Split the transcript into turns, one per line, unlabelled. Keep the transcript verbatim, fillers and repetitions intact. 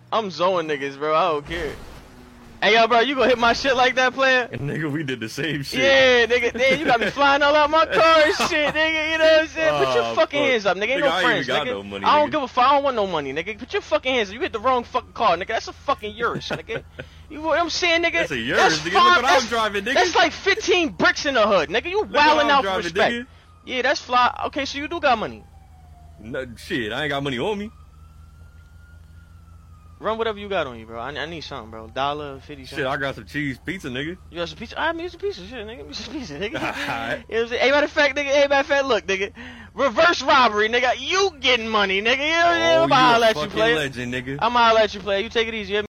I'm zoning niggas, bro. I don't care. Hey, yo, bro, you gonna hit my shit like that, player?
And nigga, we did the same shit.
Yeah, nigga, damn, you got me flying all out my car and shit, nigga. You know what I'm saying? Put your
Oh,
fucking
fuck.
hands up, nigga. Ain't
Nigga,
no
I ain't
friends,
even got
nigga.
no money,
I don't
nigga.
give a fuck. I don't want no money, nigga. Put your fucking hands up. You hit the wrong fucking car, nigga. That's a fucking Urus, nigga. You know what I'm saying, nigga?
That's a Urus,
That's
nigga. Look
five-
what I'm
that's-
driving, nigga.
That's like fifteen bricks in the hood, nigga. You
Look what
wilding
I'm
out for
driving,
respect.
nigga.
Yeah, that's fly. Okay, so you do got money.
No, shit, I ain't got money on me.
Run whatever you got on you, bro. I, I need something, bro. Dollar, fifty cents.
Shit, I got some cheese pizza, nigga.
You got some pizza? I mean, some pizza, shit, nigga. Give me some pizza, nigga.
Alright.
You know what I'm saying? Hey, matter of fact, nigga. Hey, matter of fact, look, nigga. Reverse robbery, nigga. You getting money, nigga. You know what I'm saying?
Oh,
I'm
you
holler
a
at you,
fucking
player.
legend, nigga.
I'm holler at you, player. You take it easy.